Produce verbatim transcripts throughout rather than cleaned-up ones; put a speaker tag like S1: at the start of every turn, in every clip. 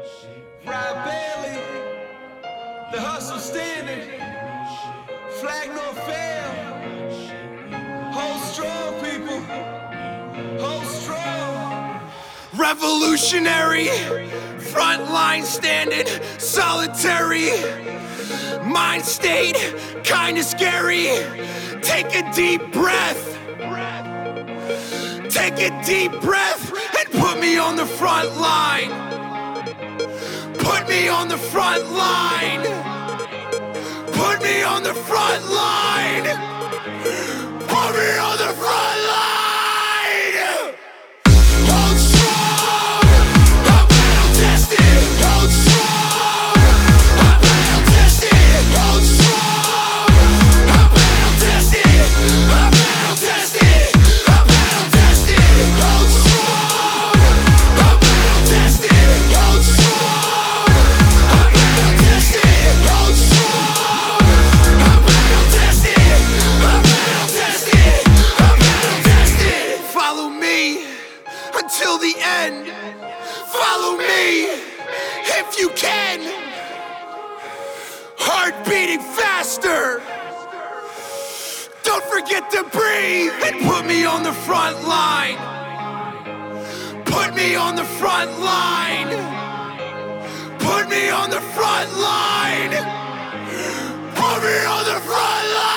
S1: Rob Bailey, the hustle standard, flag no fail, hold strong people, hold strong. Revolutionary, front line standing, solitary, mind state, kinda scary. Take a deep breath. Take a deep breath and put me on the front line. Put me on the front line. Put me on the front line. Put me on the front line. Hold strong. I'm battle tested. Hold strong. I'm battle tested. Hold strong. I'm battle tested. I'm battle tested. Until the end, follow me if you can. Heart beating faster. Don't forget to breathe and put me on the front line. Put me on the front line. Put me on the front line. Put me on the front line.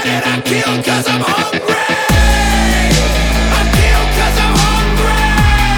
S2: kill 'cause I'm hungry. I kill 'cause I'm hungry.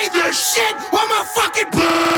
S1: carry this shit on my fucking back.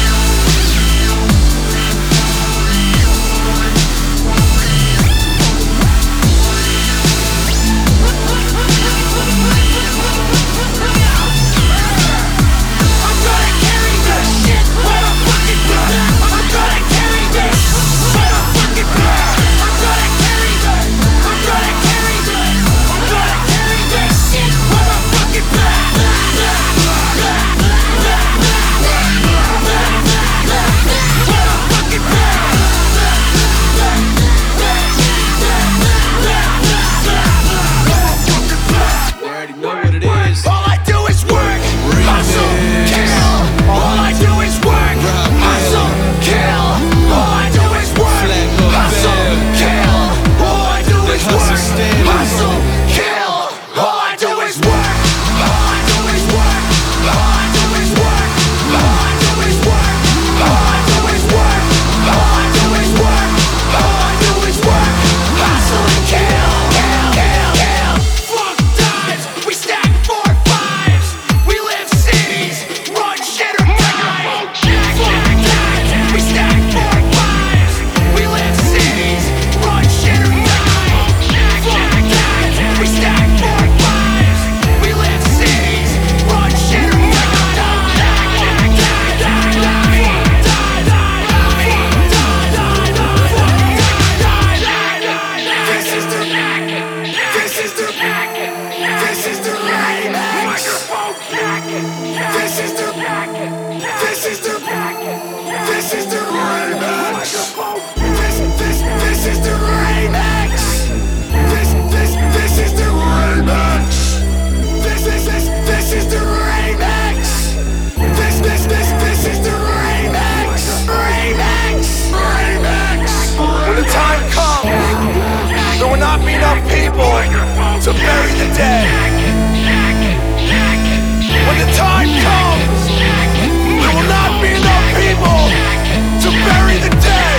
S1: To bury the dead. When the time comes, there will not be enough people to bury the dead.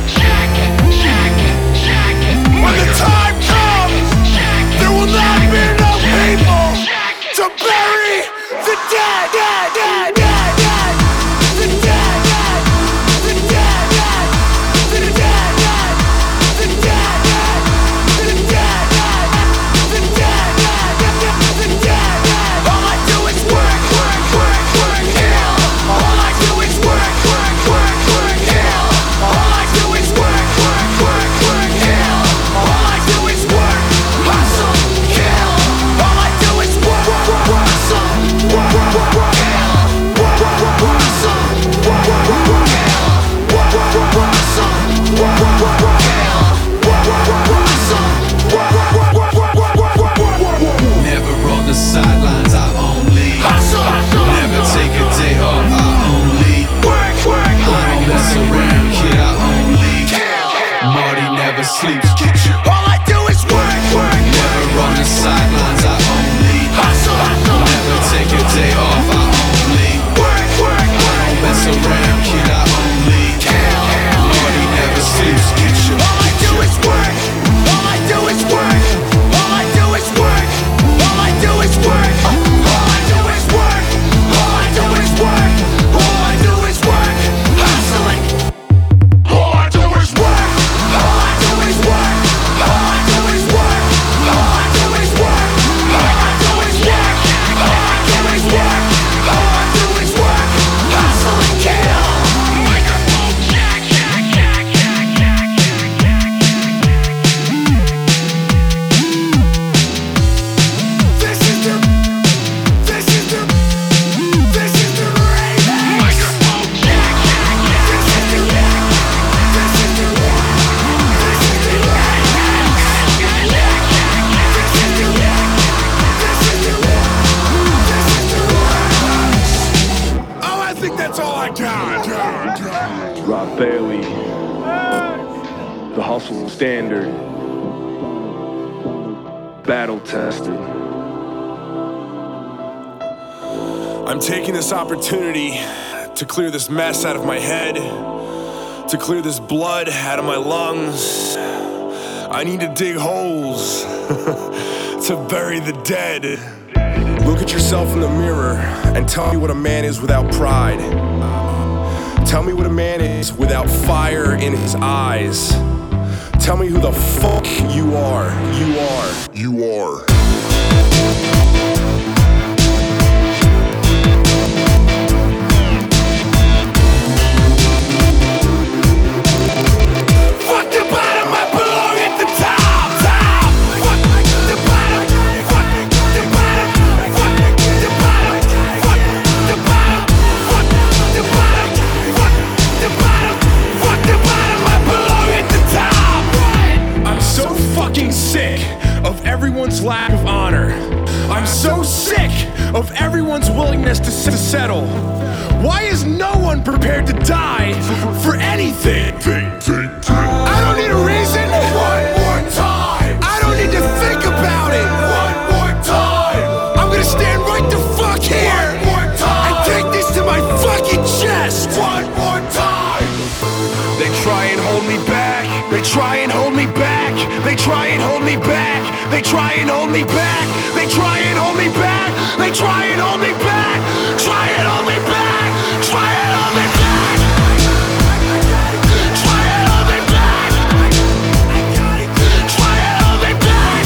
S1: When the time comes, there will not be enough people to bury the dead. dead, dead, dead, dead. The dead, dead, the dead, dead, the dead, dead, the dead, dead, the dead, dead, the dead, dead, the dead, dead. All I do is work, work, work, work, kill. All I do is work, work, work, work, kill. All I do is work, work, work, work, kill. All I do is work, hustle, kill. All I do is work, work, hustle, work, work, work, kill. Work, work, work, hustle, work, work, work, kill. Work, work, work, hustle, work, work, work, kill. Work, work, work, hustle, work, work, work, work, work, work, work, work.
S2: Never on the sidelines, I only
S1: Hustle, hustle,
S2: never take a day off, I only
S1: work, work,
S2: I
S1: work,
S2: don't mess around, kid, I only Marty never sleeps,
S1: all I do is work, work,
S2: never on the sidelines, I only
S1: hustle, hustle,
S2: never take a day off, I only
S1: work, work,
S2: I don't mess around, kid, I only Marty never sleeps, get your
S1: all I do is work, all I do is work, all I do is work, all I do is work, all I do is work, all I do is work, all I do is work, hustling. All I do is work, all I do is work, all I do is work, all I do is work, all I do is work, all I do is work, all I do is work, hustle and kill. Microphone check, check, check, check, check, check, This is the, this is the, this is the remix. Microphone check, check, check. This is the, this is the, this is the remix. This is the, this is the, this is the remix. Oh, I think that's all I got.
S3: Rob Bailey, the hustle standard, battle tested.
S4: I'm taking this opportunity to clear this mess out of my head, to clear this blood out of my lungs. I need to dig holes to bury the dead. Look at yourself in the mirror and tell me what a man is without pride. Tell me what a man is without fire in his eyes. Tell me who the fuck you are. You are. You are.
S1: Fuck the bottom, I belong at the top, top. Fuck the bottom, fuck the bottom, fuck the bottom, fuck the bottom, fuck the bottom, fuck the bottom, fuck the bottom, I belong at the top.
S4: I'm so fucking sick of everyone's lack of honor. I'm so sick of everyone's willingness to, to settle. Why is no one prepared to die for, for anything? I don't need a reason.
S1: One more time.
S4: I don't need to think about it.
S1: One more time.
S4: I'm gonna stand right the fuck here
S1: One more time.
S4: and take this to my fucking chest.
S1: One more time.
S4: They try and hold me back. They try and hold me back. They try and hold me back. They try and hold me back. They try and hold me back. They try and hold me back. Try and hold me back. Try and hold me back. Try and hold me back. Try and hold me back.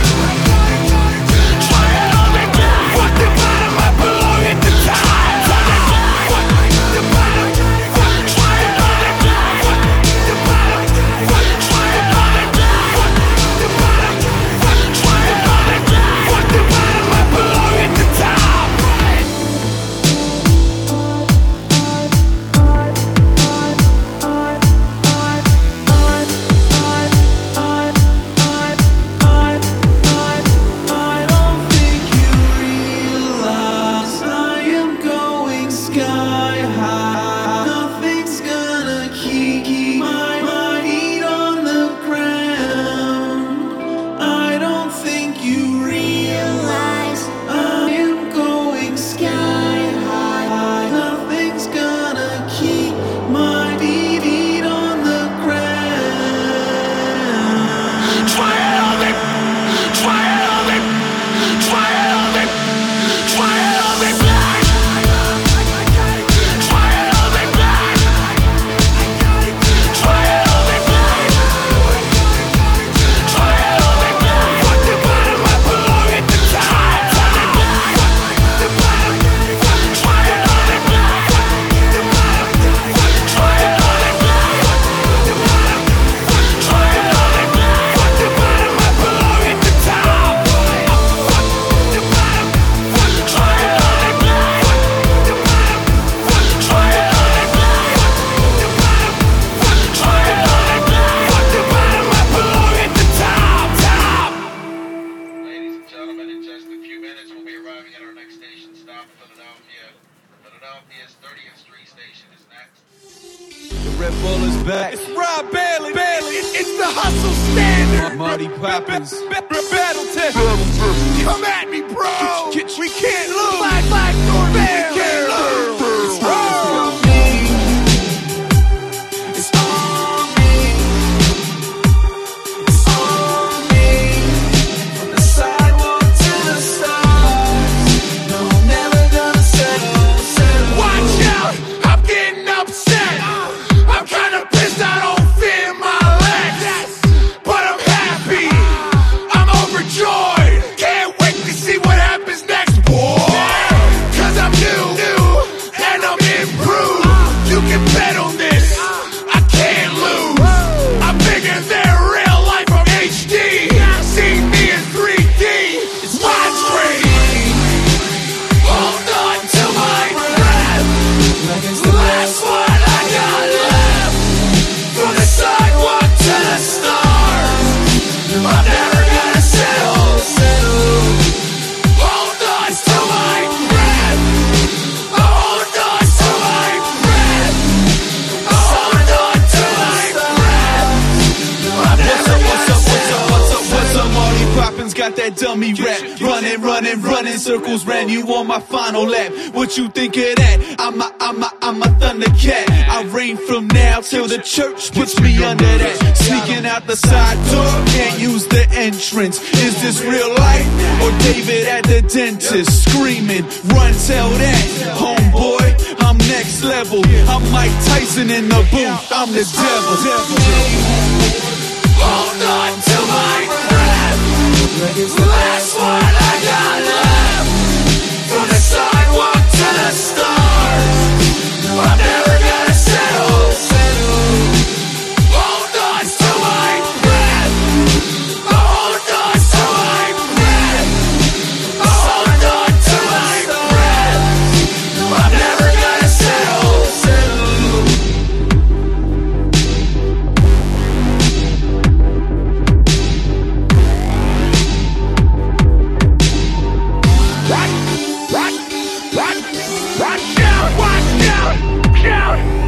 S4: Try and hold me back.
S1: Fuck the bottom, I belong at the top. Fuck the bottom. Try and hold me back. Fuck the bottom. Try and hold me back. Fuck the bottom. Try and hold me back. Fuck the bottom, I belong at the top.
S5: I don't think you realize I am going sky high. Nothing's gonna keep my, my feet on the ground. I don't think you realize I am going sky high. Nothing's gonna keep my feet on the ground.
S1: Try and hold me. Try and hold me. Try and hold me. Try and hold me back. Try and hold me back. Try and hold me back. Try and hold me back. Fuck the bottom, I belong at the top. Fuck the bottom. Try and hold me back. The bottom. Try and hold me back. The bottom. Try and hold me back. Fuck the bottom, I belong at the top. Fuck the bottom. Try and hold me back. The bottom. Try and hold me back. The bottom. Try and hold me back. Fuck the bottom, I belong at the top. Top.
S6: Ladies and gentlemen, in just a few minutes, we'll be arriving at our next station stop, Philadelphia. Philadelphia's thirtieth Street Station is next.
S2: The Red Bull is back.
S1: It's Rob Bailey. Bailey. It's the hustle standard.
S2: Marty Poppins.
S1: Battle test. Come at me, bro. We can't lose. Black, black, North. We can't lose. Bro.
S5: It's on me. It's on me. From the sidewalk to the stars. No, I'm never gonna settle, settle.
S1: Watch out. I'm getting upset. I'm kinda pissed. I don't feel my legs. But I'm happy. I'm overjoyed. Can't wait to see what happens next, boy. Cause I'm new, new, and I'm improved. You can bet on this. I can't lose. I'm bigger than real life from H D. See me in three D. It's widescreen. Hold on to my breath. Last one I got left. From the sidewalk to the stars. I'm never gonna settle, settle. Hold on to my breath. Hold on to my breath.
S2: with that dummy rap. Running, running, running circles, ran you on my final lap. What you think of that? I'm a, I'm a, I'm a Thundercat. I reign from now till the church puts me under that. Sneaking out the side door, can't use the entrance. Is this real life or David at the dentist screaming? Run, tell that, homeboy, I'm next level. I'm Mike Tyson in the booth, I'm the devil.
S1: Hold on to my breath. Last one I got left. From the sidewalk to the stars, I'm never gonna settle. Hold on to my breath. Hold on to my breath. Hold on to my breath. I'm never gonna settle. Watch out, watch out, watch out.